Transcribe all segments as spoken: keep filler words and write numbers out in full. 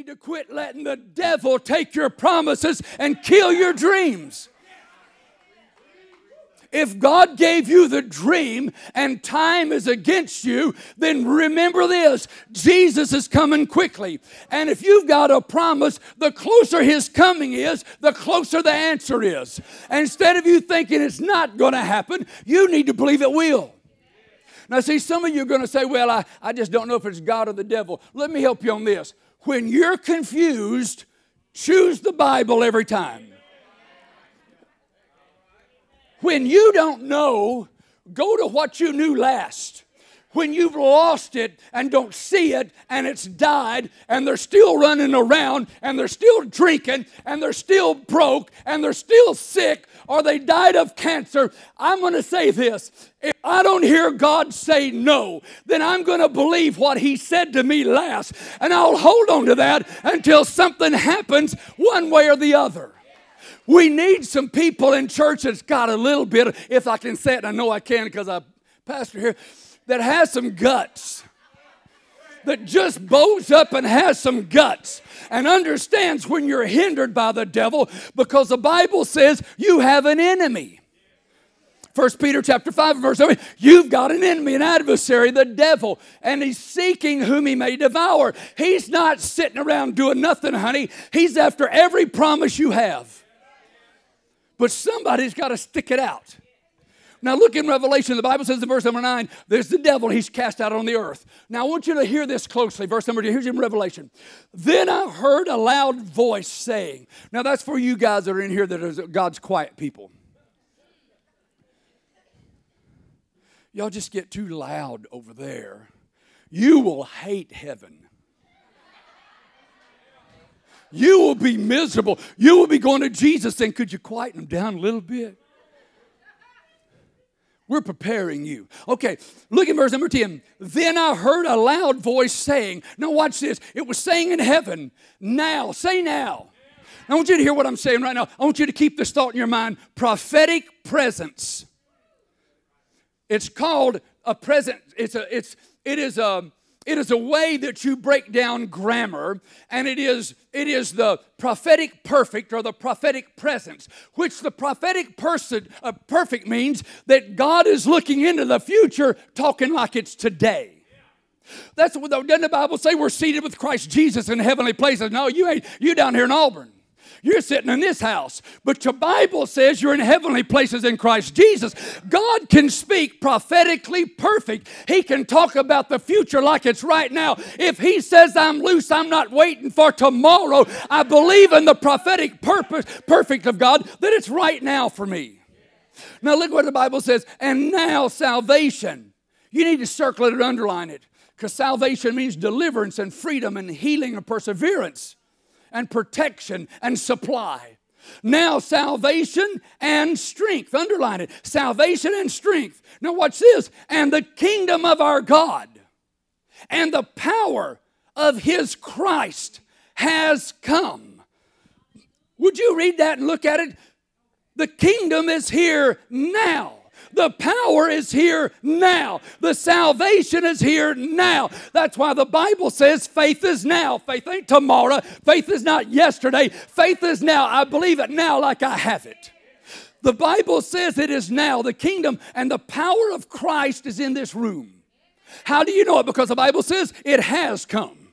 need to quit letting the devil take your promises and kill your dreams. If God gave you the dream and time is against you, then remember this, Jesus is coming quickly. And if you've got a promise, the closer His coming is, the closer the answer is. And instead of you thinking it's not going to happen, you need to believe it will. Now see, some of you are going to say, well, I, I just don't know if it's God or the devil. Let me help you on this. When you're confused, choose the Bible every time. When you don't know, go to what you knew last. When you've lost it and don't see it and it's died and they're still running around and they're still drinking and they're still broke and they're still sick or they died of cancer, I'm going to say this. If I don't hear God say no, then I'm going to believe what He said to me last, and I'll hold on to that until something happens one way or the other. We need some people in church that's got a little bit, if I can say it, and I know I can because I pastor here, that has some guts, that just bows up and has some guts and understands when you're hindered by the devil, because the Bible says you have an enemy. First Peter chapter five, verse seven, you've got an enemy, an adversary, the devil, and he's seeking whom he may devour. He's not sitting around doing nothing, honey. He's after every promise you have. But somebody's got to stick it out. Now look in Revelation. The Bible says in verse number nine, there's the devil. He's cast out on the earth. Now I want you to hear this closely. Verse number two, here's in Revelation. Then I heard a loud voice saying. Now that's for you guys that are in here that are God's quiet people. Y'all just get too loud over there. You will hate heaven. You will be miserable. You will be going to Jesus saying, could you quieten them down a little bit? We're preparing you. Okay, look at verse number ten. Then I heard a loud voice saying, now watch this. It was saying in heaven, now, say now. I want you to hear what I'm saying right now. I want you to keep this thought in your mind. Prophetic presence. It's called a present. It's a, it's, it is a, It is a way that you break down grammar, and it is, it is the prophetic perfect or the prophetic presence, which the prophetic person, uh, perfect means that God is looking into the future talking like it's today. That's what, doesn't the Bible say we're seated with Christ Jesus in heavenly places? No, you ain't. You down here in Auburn. You're sitting in this house, but your Bible says you're in heavenly places in Christ Jesus. God can speak prophetically perfect. He can talk about the future like it's right now. If He says I'm loose, I'm not waiting for tomorrow. I believe in the prophetic purpose, perfect of God, that it's right now for me. Now look what the Bible says. And now salvation. You need to circle it and underline it, because salvation means deliverance and freedom and healing and perseverance and protection and supply. Now salvation and strength. Underline it. Salvation and strength. Now watch this. And the kingdom of our God and the power of His Christ has come. Would you read that and look at it? The kingdom is here now. The power is here now. The salvation is here now. That's why the Bible says faith is now. Faith ain't tomorrow. Faith is not yesterday. Faith is now. I believe it now like I have it. The Bible says it is now. The kingdom and the power of Christ is in this room. How do you know it? Because the Bible says it has come.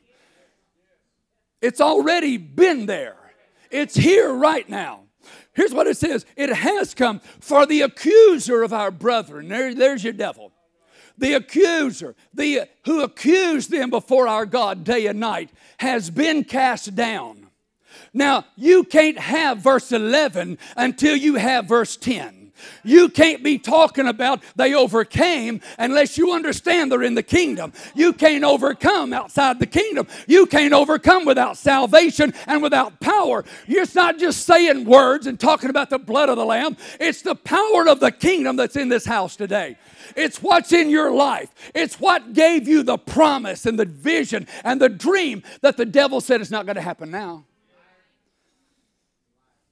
It's already been there. It's here right now. Here's what it says. It has come. For the accuser of our brethren. There, there's your devil. The accuser, the who accused them before our God day and night, has been cast down. Now, you can't have verse eleven until you have verse ten. You can't be talking about they overcame unless you understand they're in the kingdom. You can't overcome outside the kingdom. You can't overcome without salvation and without power. It's not just saying words and talking about the blood of the Lamb. It's the power of the kingdom that's in this house today. It's what's in your life. It's what gave you the promise and the vision and the dream that the devil said is not going to happen now.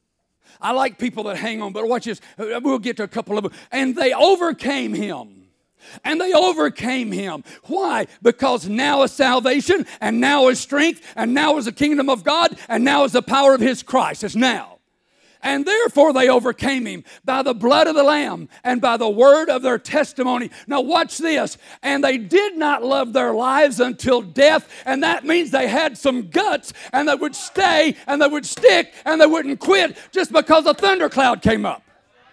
I like people that hang on, but watch this. We'll get to a couple of them. And they overcame him. And they overcame him. Why? Because now is salvation, and now is strength, and now is the kingdom of God, and now is the power of his Christ. It's now. And therefore they overcame him by the blood of the Lamb and by the word of their testimony. Now watch this. And they did not love their lives until death. And that means they had some guts, and they would stay, and they would stick, and they wouldn't quit just because a thundercloud came up.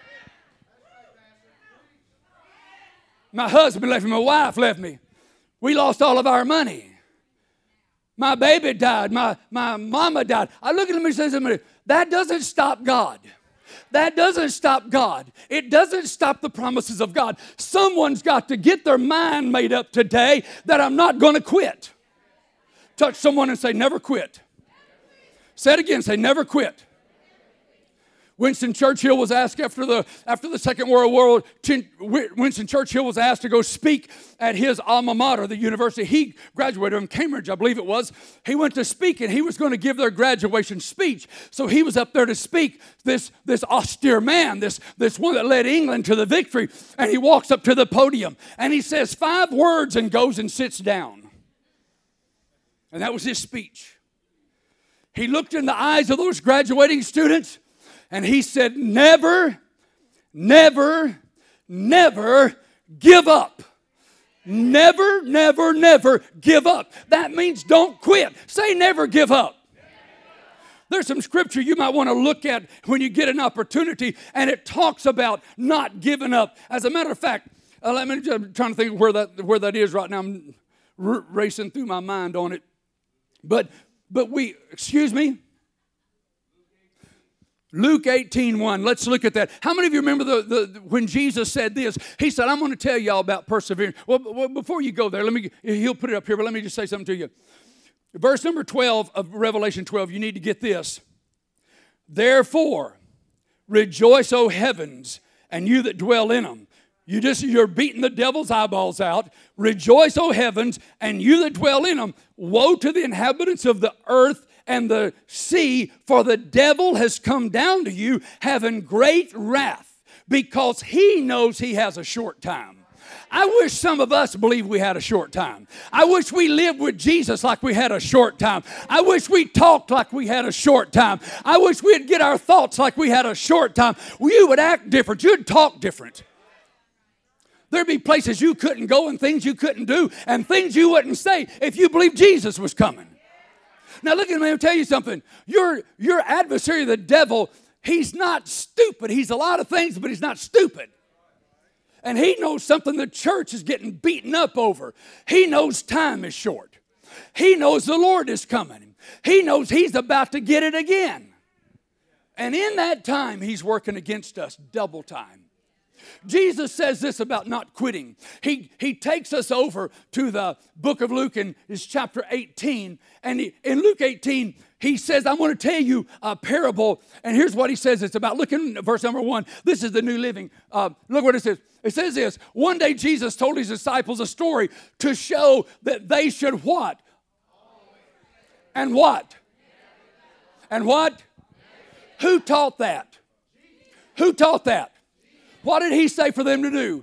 My husband left me. My wife left me. We lost all of our money. My baby died. My, my mama died. I look at him and say something. That doesn't stop God. That doesn't stop God. It doesn't stop the promises of God. Someone's got to get their mind made up today that I'm not going to quit. Touch someone and say, never quit. Say it again. Say, never quit. Winston Churchill was asked after the after the Second World War, Winston Churchill was asked to go speak at his alma mater, the university. He graduated from Cambridge, I believe it was. He went to speak, and he was going to give their graduation speech. So he was up there to speak, this, this austere man, this, this one that led England to the victory. And he walks up to the podium, and he says five words and goes and sits down. And that was his speech. He looked in the eyes of those graduating students, and he said, never, never, never give up. Never, never, never give up. That means don't quit. Say never give up. There's some scripture you might want to look at when you get an opportunity, and it talks about not giving up. As a matter of fact, uh, let me, I'm trying to think where that, where that is right now. I'm r- racing through my mind on it. But, but we, excuse me? Luke eighteen one. Let's look at that. How many of you remember the, the when Jesus said this? He said, I'm going to tell y'all about perseverance. Well, well, before you go there, let me, he'll put it up here, but let me just say something to you. Verse number twelve of Revelation twelve, you need to get this. Therefore, rejoice, O heavens, and you that dwell in them. You just, you're beating the devil's eyeballs out. Rejoice, O heavens, and you that dwell in them. Woe to the inhabitants of the earth and the sea, for the devil has come down to you having great wrath, because he knows he has a short time. I wish some of us believed we had a short time. I wish we lived with Jesus like we had a short time. I wish we talked like we had a short time. I wish we'd get our thoughts like we had a short time. You would act different. You'd talk different. There'd be places you couldn't go and things you couldn't do and things you wouldn't say if you believed Jesus was coming. Now look at me, I'll tell you something. Your, your adversary, the devil, he's not stupid. He's a lot of things, but he's not stupid. And he knows something the church is getting beaten up over. He knows time is short. He knows the Lord is coming. He knows he's about to get it again. And in that time, he's working against us double time. Jesus says this about not quitting. He, he takes us over to the book of Luke in his chapter eighteen. And he, in Luke eighteen, he says, I'm going to tell you a parable. And here's what he says. It's about, look at verse number one. This is the New Living. Uh, look what it says. It says this. One day Jesus told his disciples a story to show that they should what? And what? And what? Who taught that? Who taught that? What did he say for them to do?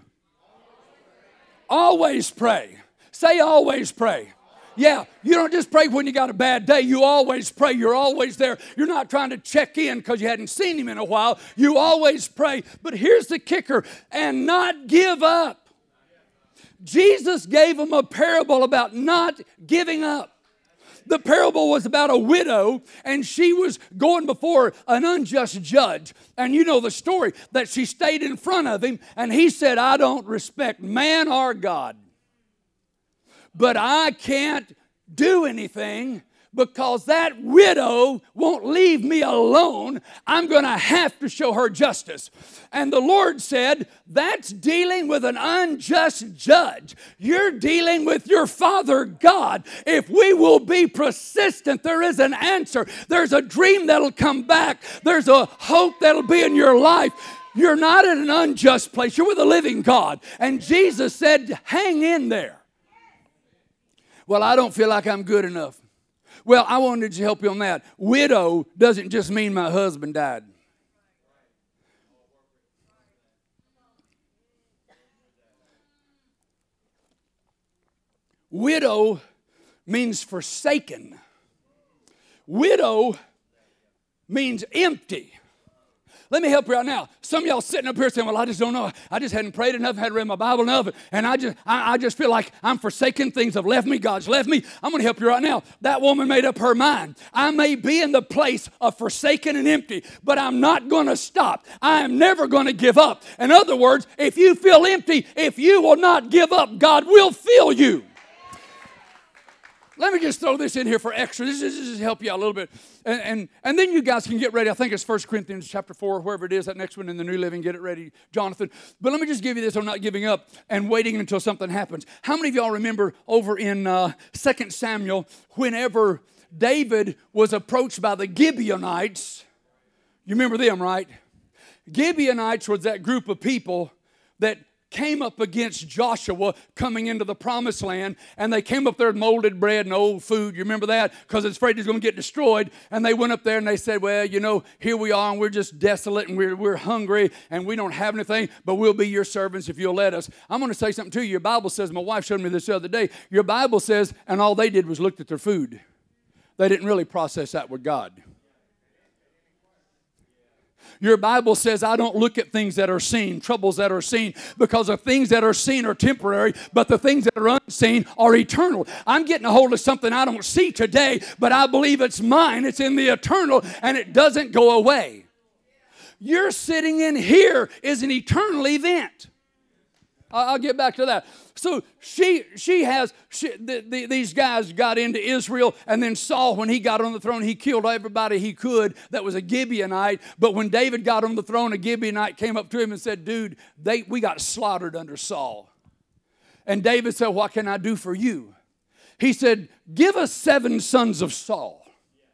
Always pray. Say always pray. Yeah, you don't just pray when you got a bad day. You always pray. You're always there. You're not trying to check in because you hadn't seen him in a while. You always pray. But here's the kicker, and not give up. Jesus gave them a parable about not giving up. The parable was about a widow, and she was going before an unjust judge. And you know the story, that she stayed in front of him, and he said, I don't respect man or God. But I can't do anything because that widow won't leave me alone. I'm going to have to show her justice. And the Lord said, that's dealing with an unjust judge. You're dealing with your Father God. If we will be persistent, there is an answer. There's a dream that'll come back. There's a hope that'll be in your life. You're not in an unjust place. You're with a living God. And Jesus said, hang in there. Well, I don't feel like I'm good enough. Well, I wanted to help you on that. Widow doesn't just mean my husband died. Widow means forsaken. Widow means empty. Let me help you out now. Some of y'all sitting up here saying, well, I just don't know. I just hadn't prayed enough, hadn't read my Bible enough, and I just I, I just feel like I'm forsaken. Things have left me. God's left me. I'm going to help you right now. That woman made up her mind. I may be in the place of forsaken and empty, but I'm not going to stop. I am never going to give up. In other words, if you feel empty, if you will not give up, God will fill you. Let me just throw this in here for extra. This is just help you out a little bit. And, and, and then you guys can get ready. I think it's First Corinthians chapter four, wherever it is, that next one in the New Living. Get it ready, Jonathan. But let me just give you this on not giving up and waiting until something happens. How many of y'all remember over in uh, Second Samuel, whenever David was approached by the Gibeonites? You remember them, right? Gibeonites was that group of people that came up against Joshua coming into the promised land, and they came up there with molded bread and old food. You remember that? Because it's afraid it's going to get destroyed. And they went up there and they said, well, you know, here we are and we're just desolate and we're, we're hungry and we don't have anything, but we'll be your servants if you'll let us. I'm going to say something to you. Your Bible says, my wife showed me this the other day, your Bible says, and all they did was looked at their food. They didn't really process that with God. Your Bible says, I don't look at things that are seen, troubles that are seen, because the things that are seen are temporary, but the things that are unseen are eternal. I'm getting a hold of something I don't see today, but I believe it's mine. It's in the eternal, and it doesn't go away. You're sitting in here is an eternal event. I'll get back to that. So she she has, she, the, the, these guys got into Israel, and then Saul, when he got on the throne, he killed everybody he could that was a Gibeonite. But when David got on the throne, a Gibeonite came up to him and said, dude, they, we got slaughtered under Saul. And David said, what can I do for you? He said, give us seven sons of Saul.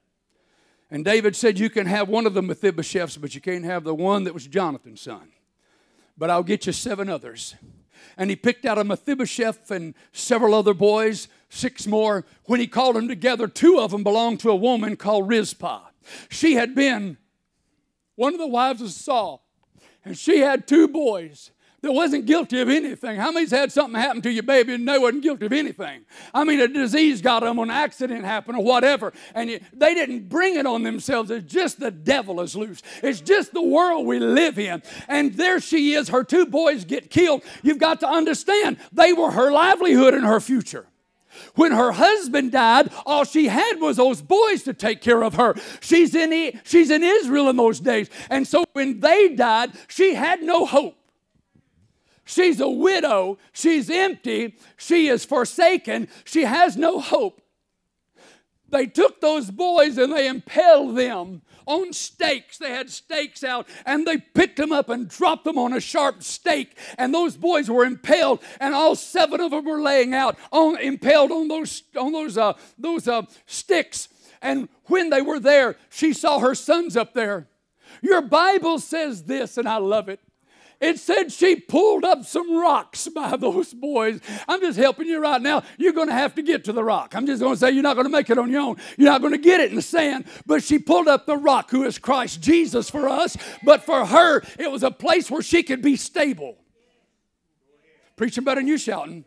And David said, you can have one of the Mephibosheths, but you can't have the one that was Jonathan's son. But I'll get you seven others. And he picked out a Mephibosheth and several other boys, six more. When he called them together, two of them belonged to a woman called Rizpah. She had been one of the wives of Saul, and she had two boys that wasn't guilty of anything. How many's had something happen to your baby and they wasn't guilty of anything? I mean, a disease got them, an accident happened or whatever, and you, they didn't bring it on themselves. It's just the devil is loose. It's just the world we live in. And there she is. Her two boys get killed. You've got to understand, they were her livelihood and her future. When her husband died, all she had was those boys to take care of her. She's in, she's in Israel in those days. And so when they died, she had no hope. She's a widow. She's empty. She is forsaken. She has no hope. They took those boys and they impaled them on stakes. They had stakes out, and they picked them up and dropped them on a sharp stake. And those boys were impaled, and all seven of them were laying out, on, impaled on those on those uh, those uh, sticks. And when they were there, she saw her sons up there. Your Bible says this, and I love it. It said she pulled up some rocks by those boys. I'm just helping you right now. You're going to have to get to the rock. I'm just going to say you're not going to make it on your own. You're not going to get it in the sand. But she pulled up the rock, who is Christ Jesus for us. But for her, it was a place where she could be stable. Preaching better than you shouting.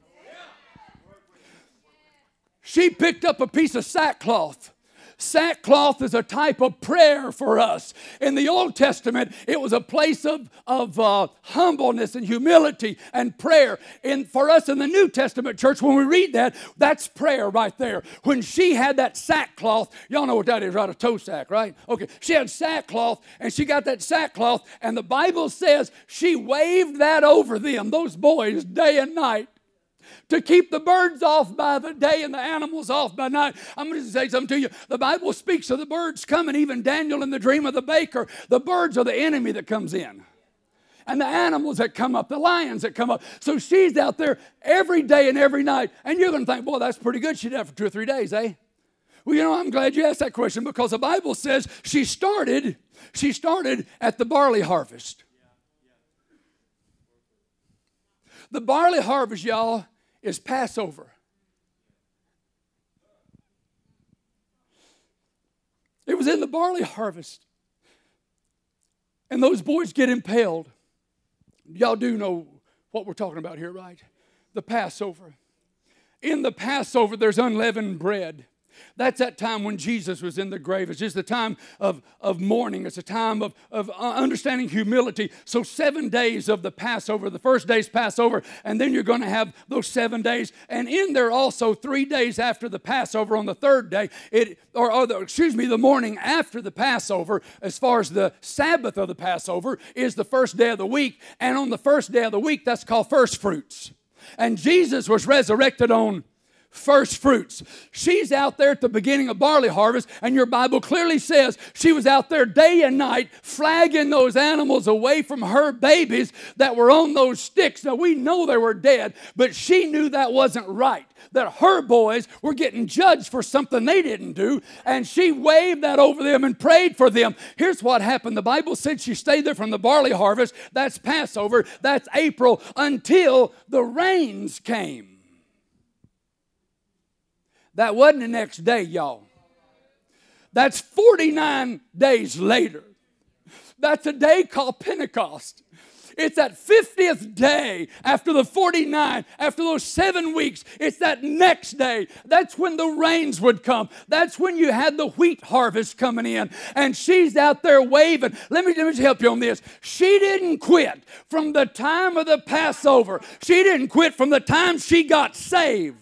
She picked up a piece of sackcloth. Sackcloth is a type of prayer for us. In the Old Testament, it was a place of, of uh, humbleness and humility and prayer. And for us in the New Testament church, when we read that, that's prayer right there. When she had that sackcloth, y'all know what that is, right? A toe sack, right? Okay, she had sackcloth, and she got that sackcloth, and the Bible says she waved that over them, those boys, day and night, to keep the birds off by the day and the animals off by night. I'm going to say something to you. The Bible speaks of the birds coming, even Daniel in the dream of the baker. The birds are the enemy that comes in. And the animals that come up, the lions that come up. So she's out there every day and every night. And you're going to think, boy, that's pretty good. She did that for two or three days, eh? Well, you know, I'm glad you asked that question, because the Bible says she started, she started at the barley harvest. The barley harvest, y'all, is Passover. It was in the barley harvest. And those boys get impaled. Y'all do know what we're talking about here, right? The Passover. in the Passover, there's unleavened bread. That's that time when Jesus was in the grave. It's just a time of, of mourning. It's a time of, of understanding humility. So seven days of the Passover. The first day's Passover, and then you're going to have those seven days. And in there also, three days after the Passover, on the third day, it or, or the, excuse me, the morning after the Passover, as far as the Sabbath of the Passover, is the first day of the week. And on the first day of the week, that's called first fruits. And Jesus was resurrected on first fruits. She's out there at the beginning of barley harvest, and your Bible clearly says she was out there day and night flagging those animals away from her babies that were on those sticks. Now, we know they were dead, but she knew that wasn't right, that her boys were getting judged for something they didn't do, and she waved that over them and prayed for them. Here's what happened. The Bible said she stayed there from the barley harvest, that's Passover, that's April, until the rains came. That wasn't the next day, y'all. That's forty-nine days later. That's a day called Pentecost. It's that fiftieth day after the forty-nine, after those seven weeks. It's that next day. That's when the rains would come. That's when you had the wheat harvest coming in. And she's out there waving. Let me, let me help you on this. She didn't quit from the time of the Passover. She didn't quit from the time she got saved.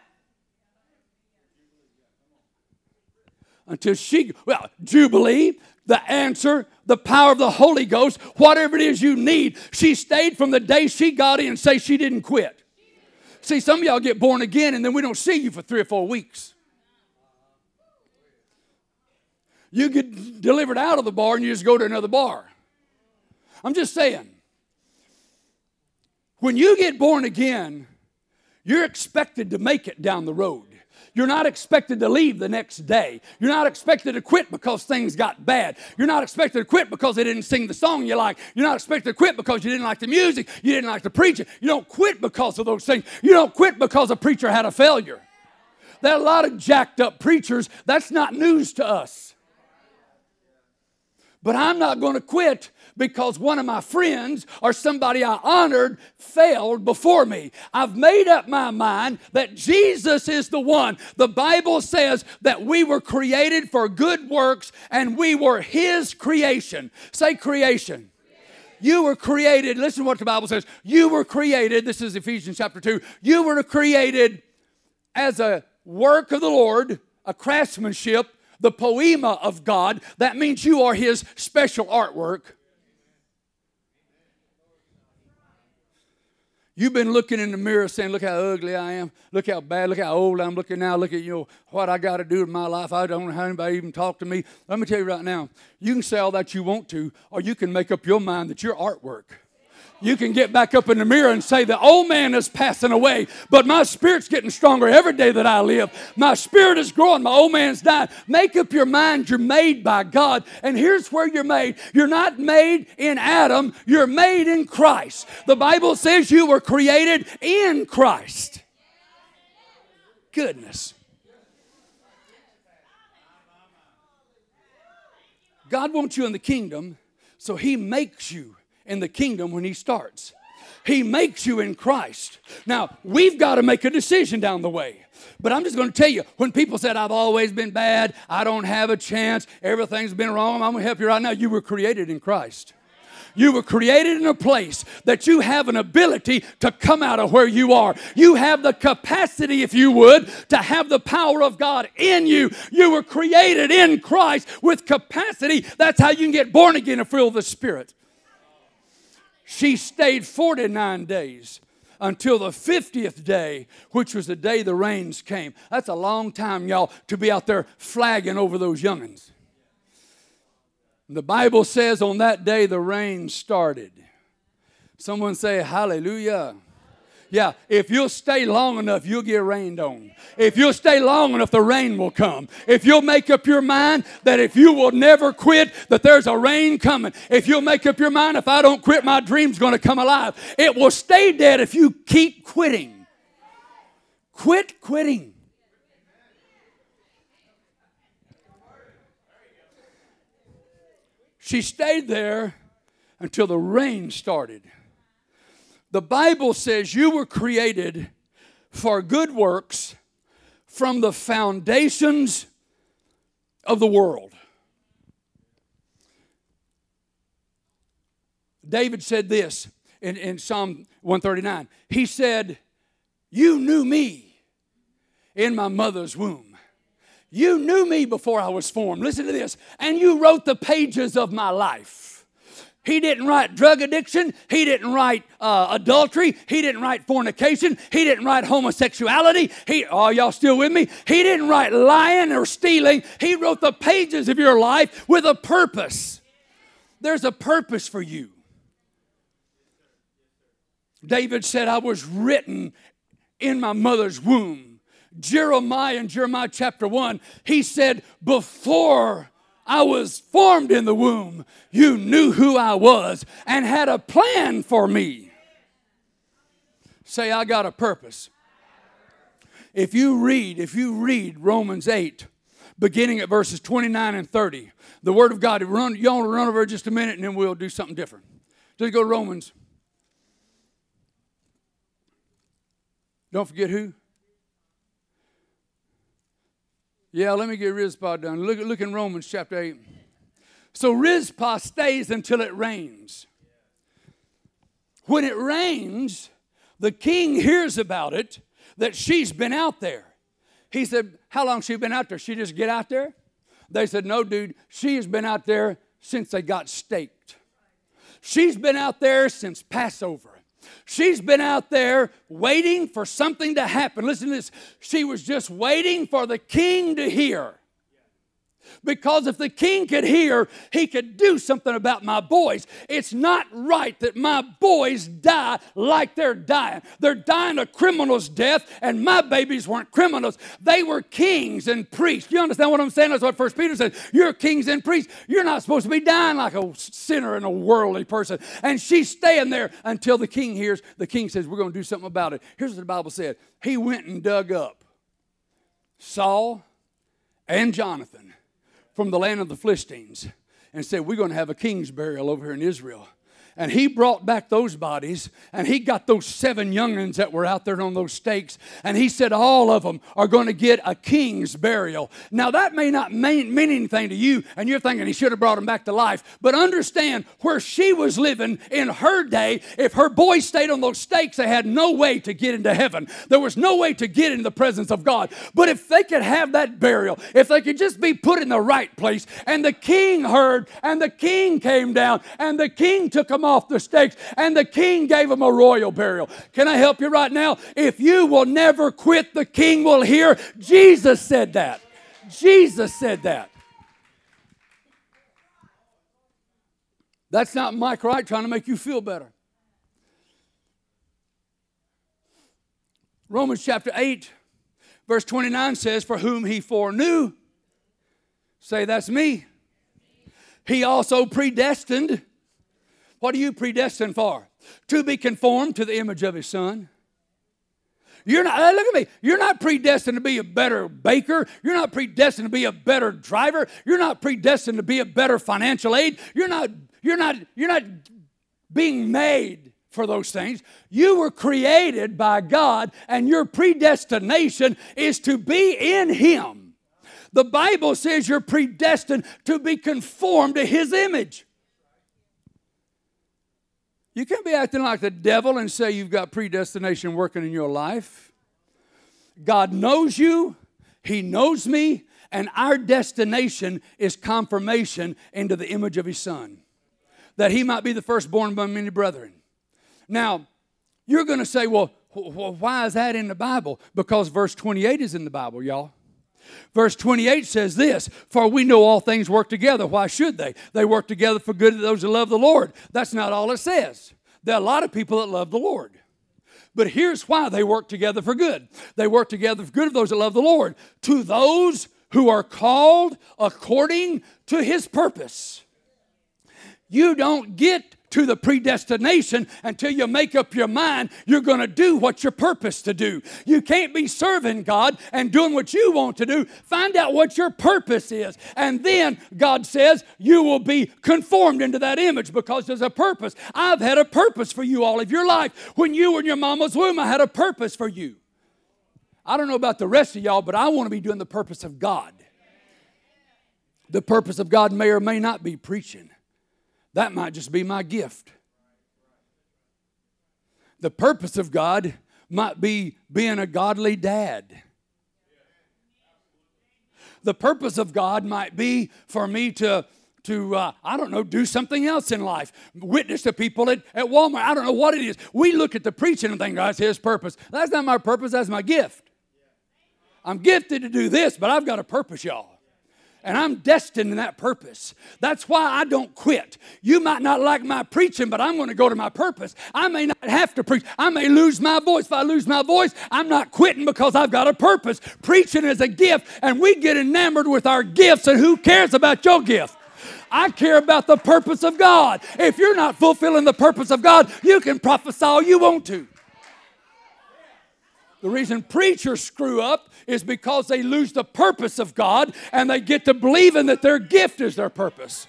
Until she, well, Jubilee, the answer, the power of the Holy Ghost, whatever it is you need. She stayed from the day she got in and say she didn't quit. See, some of y'all get born again and then we don't see you for three or four weeks. You get delivered out of the bar and you just go to another bar. I'm just saying, when you get born again, you're expected to make it down the road. You're not expected to leave the next day. You're not expected to quit because things got bad. You're not expected to quit because they didn't sing the song you like. You're not expected to quit because you didn't like the music. You didn't like the preaching. You don't quit because of those things. You don't quit because a preacher had a failure. There are a lot of jacked up preachers. That's not news to us. But I'm not going to quit because one of my friends or somebody I honored failed before me. I've made up my mind that Jesus is the one. The Bible says that we were created for good works and we were His creation. Say creation. You were created, listen to what the Bible says. You were created, this is Ephesians chapter two. You were created as a work of the Lord, a craftsmanship, the poema of God. That means you are His special artwork. You've been looking in the mirror saying, look how ugly I am. Look how bad, look how old I'm looking now. Look at, you know, what I got to do in my life. I don't know how anybody even talk to me. Let me tell you right now, you can say all that you want to, or you can make up your mind that you're artwork. You can get back up in the mirror and say, the old man is passing away, but my spirit's getting stronger every day that I live. My spirit is growing. My old man's dying. Make up your mind you're made by God. And here's where you're made. You're not made in Adam. You're made in Christ. The Bible says you were created in Christ. Goodness. God wants you in the kingdom, so He makes you in the kingdom when He starts. He makes you in Christ. Now, we've got to make a decision down the way. But I'm just going to tell you, when people said, I've always been bad, I don't have a chance, everything's been wrong, I'm going to help you right now. You were created in Christ. You were created in a place that you have an ability to come out of where you are. You have the capacity, if you would, to have the power of God in you. You were created in Christ with capacity. That's how you can get born again and filled with the Spirit. She stayed forty-nine days until the fiftieth day, which was the day the rains came. That's a long time, y'all, to be out there flagging over those young'uns. The Bible says on that day the rain started. Someone say hallelujah. Yeah, if you'll stay long enough, you'll get rained on. If you'll stay long enough, the rain will come. If you'll make up your mind that if you will never quit, that there's a rain coming. If you'll make up your mind, if I don't quit, my dream's going to come alive. It will stay dead if you keep quitting. Quit quitting. She stayed there until the rain started. The Bible says you were created for good works from the foundations of the world. David said this in, in Psalm one thirty-nine. He said, you knew me in my mother's womb. You knew me before I was formed. Listen to this. And you wrote the pages of my life. He didn't write drug addiction. He didn't write uh, adultery. He didn't write fornication. He didn't write homosexuality. He, oh, y'all still with me? He didn't write lying or stealing. He wrote the pages of your life with a purpose. There's a purpose for you. David said, I was written in my mother's womb. Jeremiah in Jeremiah chapter one, he said, before I was formed in the womb, you knew who I was and had a plan for me. Say, I got a purpose. If you read, if you read Romans eight, beginning at verses twenty-nine and thirty, the Word of God, run, you want to run over just a minute and then we'll do something different. Just go to Romans. Don't forget who? Yeah, let me get Rizpah done. Look, look in Romans chapter eight. So Rizpah stays until it rains. When it rains, the king hears about it, that she's been out there. He said, how long she been out there? She just get out there? They said, no, dude, she has been out there since they got staked. She's been out there since Passover. She's been out there waiting for something to happen. Listen to this. She was just waiting for the king to hear. Because if the king could hear, he could do something about my boys. It's not right that my boys die like they're dying. They're dying a criminal's death, and my babies weren't criminals. They were kings and priests. You understand what I'm saying? That's what First Peter says. You're kings and priests. You're not supposed to be dying like a sinner and a worldly person. And she's staying there until the king hears. The king says, we're going to do something about it. Here's what the Bible said. He went and dug up Saul and Jonathan from the land of the Philistines and said, we're going to have a king's burial over here in Israel. And he brought back those bodies, and he got those seven young'uns that were out there on those stakes, and he said all of them are going to get a king's burial. Now, that may not mean, mean anything to you, and you're thinking he should have brought them back to life, but understand where she was living in her day, if her boys stayed on those stakes, they had no way to get into heaven. There was no way to get into the presence of God. But if they could have that burial, if they could just be put in the right place, and the king heard, and the king came down, and the king took them off the stakes, and the king gave them a royal burial. Can I help you right now? If you will never quit, the king will hear. Jesus said that. Jesus said that. That's not Mike Wright trying to make you feel better. Romans chapter eight, verse twenty-nine says, for whom he foreknew, say that's me, he also predestined. What are you predestined for? To be conformed to the image of his son. You're not, look at me. You're not predestined to be a better baker. You're not predestined to be a better driver. You're not predestined to be a better financial aid. You're not, you're not, you're not being made for those things. You were created by God, and your predestination is to be in him. The Bible says you're predestined to be conformed to his image. You can't be acting like the devil and say you've got predestination working in your life. God knows you. He knows me. And our destination is confirmation into the image of his son, that he might be the firstborn among many brethren. Now, you're going to say, well, why is that in the Bible? Because verse twenty-eight is in the Bible, y'all. Verse twenty-eight says this, for we know all things work together. Why should they? They work together for good to those who love the Lord. That's not all it says. There are a lot of people that love the Lord. But here's why they work together for good. They work together for good of those that love the Lord. To those who are called according to his purpose. You don't get to the predestination until you make up your mind you're going to do what you're purposed to do. You can't be serving God and doing what you want to do. Find out what your purpose is. And then God says you will be conformed into that image because there's a purpose. I've had a purpose for you all of your life. When you were in your mama's womb, I had a purpose for you. I don't know about the rest of y'all, but I want to be doing the purpose of God. The purpose of God may or may not be preaching. That might just be my gift. The purpose of God might be being a godly dad. The purpose of God might be for me to, to uh, I don't know, do something else in life. Witness to people at, at Walmart. I don't know what it is. We look at the preaching and think, that's his purpose. That's not my purpose. That's my gift. I'm gifted to do this, but I've got a purpose, y'all. And I'm destined in that purpose. That's why I don't quit. You might not like my preaching, but I'm going to go to my purpose. I may not have to preach. I may lose my voice. If I lose my voice, I'm not quitting because I've got a purpose. Preaching is a gift, and we get enamored with our gifts, and who cares about your gift? I care about the purpose of God. If you're not fulfilling the purpose of God, you can prophesy all you want to. The reason preachers screw up is because they lose the purpose of God and they get to believing that their gift is their purpose.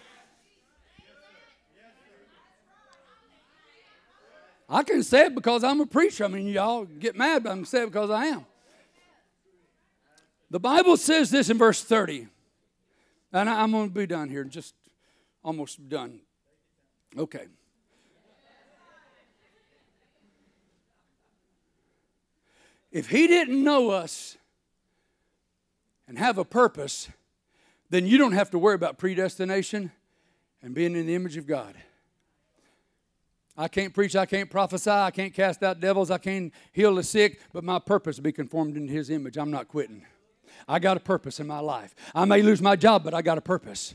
I can say it because I'm a preacher. I mean, y'all get mad, but I can say it because I am. The Bible says this in verse thirty. And I'm going to be done here, just almost done. Okay. If he didn't know us and have a purpose, then you don't have to worry about predestination and being in the image of God. I can't preach, I can't prophesy, I can't cast out devils, I can't heal the sick, but my purpose is to be conformed into his image. I'm not quitting. I got a purpose in my life. I may lose my job, but I got a purpose.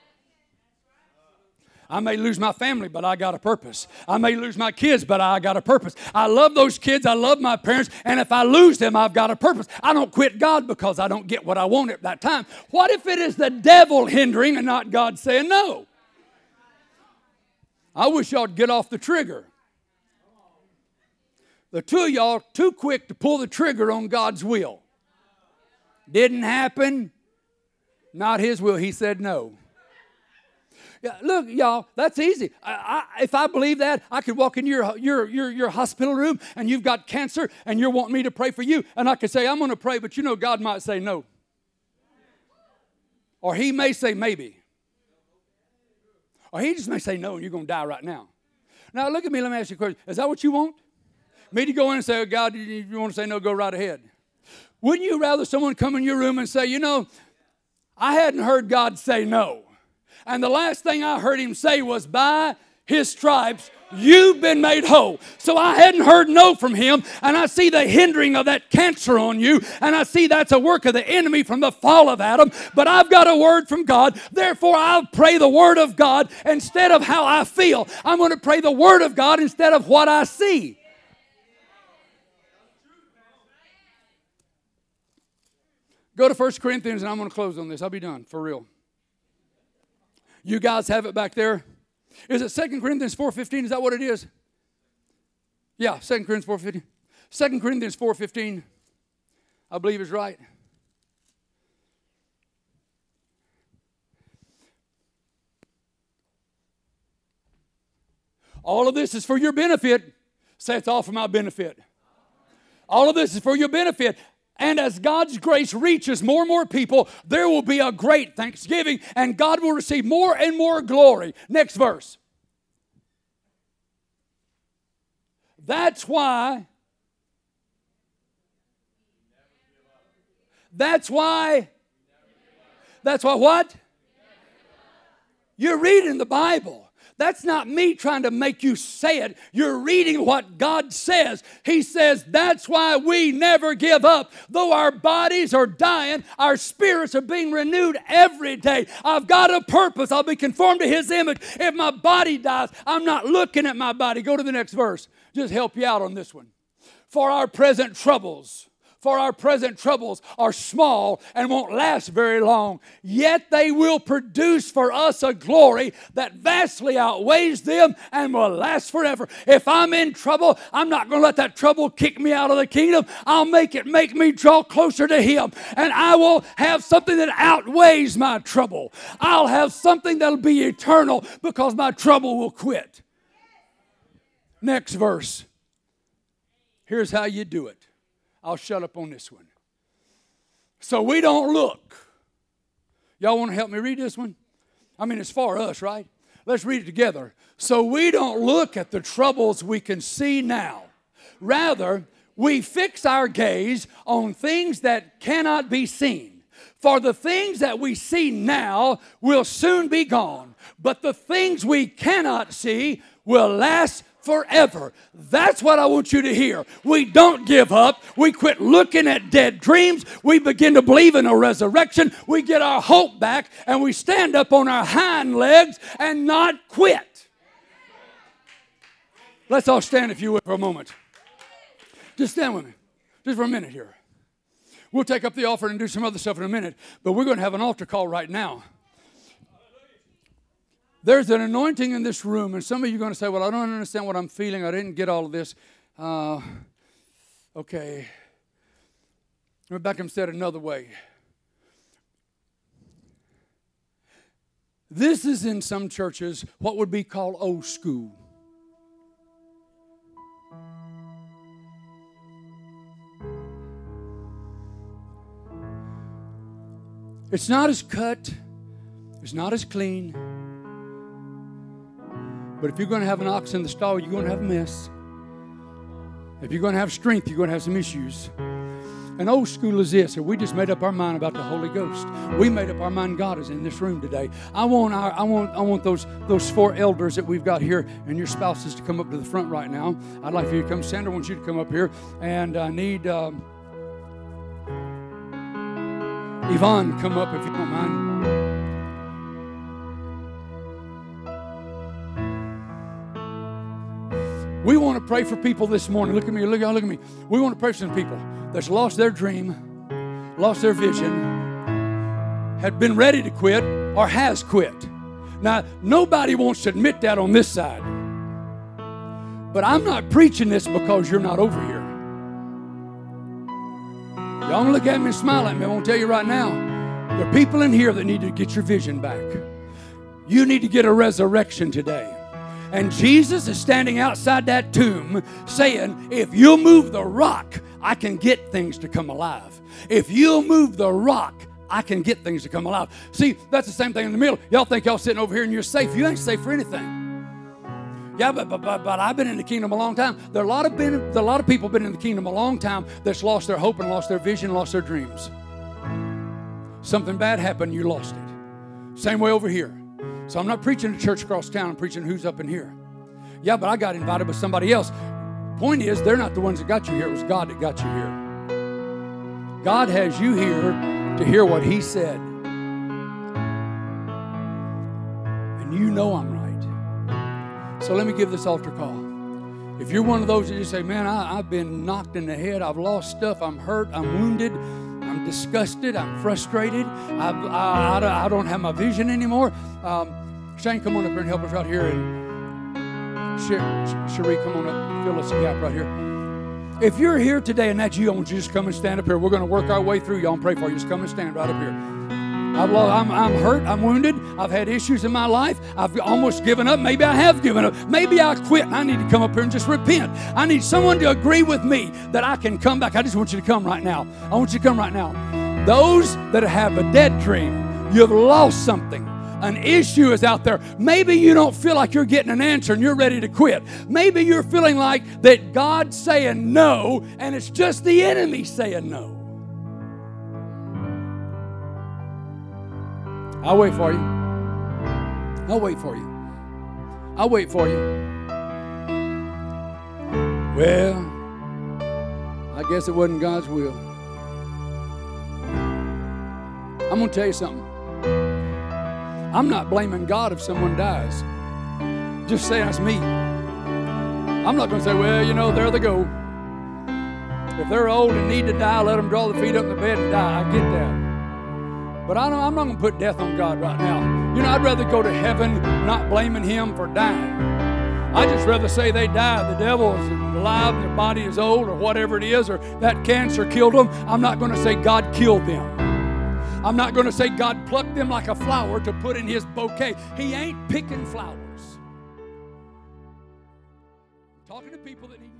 I may lose my family, but I got a purpose. I may lose my kids, but I got a purpose. I love those kids. I love my parents. And if I lose them, I've got a purpose. I don't quit God because I don't get what I want at that time. What if it is the devil hindering and not God saying no? I wish y'all would get off the trigger. The two of y'all too quick to pull the trigger on God's will. Didn't happen. Not his will. He said no. Yeah, look, y'all, that's easy. I, I, if I believe that, I could walk into your, your, your, your hospital room and you've got cancer and you're wanting me to pray for you. And I could say, I'm going to pray, but you know God might say no. Or he may say maybe. Or he just may say no and you're going to die right now. Now, look at me. Let me ask you a question. Is that what you want? Me to go in and say, oh, God, if you want to say no, go right ahead. Wouldn't you rather someone come in your room and say, you know, I hadn't heard God say no. And the last thing I heard him say was, by his stripes, you've been made whole. So I hadn't heard no from him, and I see the hindering of that cancer on you, and I see that's a work of the enemy from the fall of Adam, but I've got a word from God. Therefore, I'll pray the word of God instead of how I feel. I'm going to pray the word of God instead of what I see. Go to First Corinthians, and I'm going to close on this. I'll be done, for real. You guys have it back there. Is it Second Corinthians four fifteen? Is that what it is? Yeah, Second Corinthians four fifteen. Second Corinthians four fifteen, I believe is right. All of this is for your benefit. Say it's all for my benefit. All of this is for your benefit. And as God's grace reaches more and more people, there will be a great thanksgiving, and God will receive more and more glory. Next verse. That's why, that's why, that's why what? You're reading the Bible. That's not me trying to make you say it. You're reading what God says. He says, that's why we never give up. Though our bodies are dying, our spirits are being renewed every day. I've got a purpose. I'll be conformed to his image. If my body dies, I'm not looking at my body. Go to the next verse. Just help you out on this one. For our present troubles, for our present troubles are small and won't last very long, yet they will produce for us a glory that vastly outweighs them and will last forever. If I'm in trouble, I'm not going to let that trouble kick me out of the kingdom. I'll make it make me draw closer to him, and I will have something that outweighs my trouble. I'll have something that'll be eternal because my trouble will quit. Next verse. Here's how you do it. I'll shut up on this one. So we don't look. Y'all want to help me read this one? I mean, it's for us, right? Let's read it together. So we don't look at the troubles we can see now. Rather, we fix our gaze on things that cannot be seen. For the things that we see now will soon be gone, but the things we cannot see will last forever. That's what I want you to hear. We don't give up. We quit looking at dead dreams. We begin to believe in a resurrection. We get our hope back, and we stand up on our hind legs and not quit. Let's all stand, if you will, for a moment. Just stand with me, just for a minute here. We'll take up the offering and do some other stuff in a minute, but we're going to have an altar call right now. There's an anointing in this room, and some of you are going to say, well, I don't understand what I'm feeling. I didn't get all of this. Uh, okay. Rebecca said another way. This is in some churches what would be called old school. It's not as cut. It's not as clean. But if you're going to have an ox in the stall, you're going to have a mess. If you're going to have strength, you're going to have some issues. And old school is this, and we just made up our mind about the Holy Ghost. We made up our mind God is in this room today. I want our, I want, I want those, those four elders that we've got here and your spouses to come up to the front right now. I'd like for you to come. Sandra wants you to come up here. And I need um, Yvonne, come up if you don't mind. We want to pray for people this morning. Look at me, look, look at me. We want to pray for some people that's lost their dream, lost their vision, had been ready to quit, or has quit. Now, nobody wants to admit that on this side. But I'm not preaching this because you're not over here. Y'all don't look at me and smile at me. I won't tell you right now. There are people in here that need to get your vision back. You need to get a resurrection today. And Jesus is standing outside that tomb saying, if you'll move the rock, I can get things to come alive. If you'll move the rock, I can get things to come alive. See, that's the same thing in the middle. Y'all think y'all sitting over here and you're safe. You ain't safe for anything. Yeah, but, but, but, but I've been in the kingdom a long time. There are a lot of been, there are a lot of people been in the kingdom a long time that's lost their hope and lost their vision, lost their dreams. Something bad happened, you lost it. Same way over here. So I'm not preaching to church across town. I'm preaching who's up in here. Yeah, but I got invited by somebody else. Point is, they're not the ones that got you here. It was God that got you here. God has you here to hear what He said. And you know I'm right. So let me give this altar call. If you're one of those that you say, man, I, I've been knocked in the head. I've lost stuff. I'm hurt. I'm wounded. I'm disgusted. I'm frustrated. I've, I, I, I don't have my vision anymore. Um, Shane, come on up here and help us right here. And Cherie, come on up and fill us a gap right here. If you're here today and that's you, I want you to just come and stand up here. We're going to work our way through. Y'all and pray for you. Just come and stand right up here. I've lost, I'm, I'm hurt. I'm wounded. I've had issues in my life. I've almost given up. Maybe I have given up. Maybe I quit and I need to come up here and just repent. I need someone to agree with me that I can come back. I just want you to come right now. I want you to come right now. Those that have a dead dream, you've lost something. An issue is out there. Maybe you don't feel like you're getting an answer and you're ready to quit. Maybe you're feeling like that God's saying no and it's just the enemy saying no. I'll wait for you. I'll wait for you. I'll wait for you. Well, I guess it wasn't God's will. I'm going to tell you something. I'm not blaming God if someone dies. Just say that's me. I'm not going to say, well, you know, there they go. If they're old and need to die, let them draw their feet up in the bed and die. I get that. But I don't, I'm not going to put death on God right now. You know, I'd rather go to heaven not blaming Him for dying. I'd just rather say they died. The devil is alive and their body is old or whatever it is, or that cancer killed them. I'm not going to say God killed them. I'm not going to say God plucked them like a flower to put in His bouquet. He ain't picking flowers. I'm talking to people that need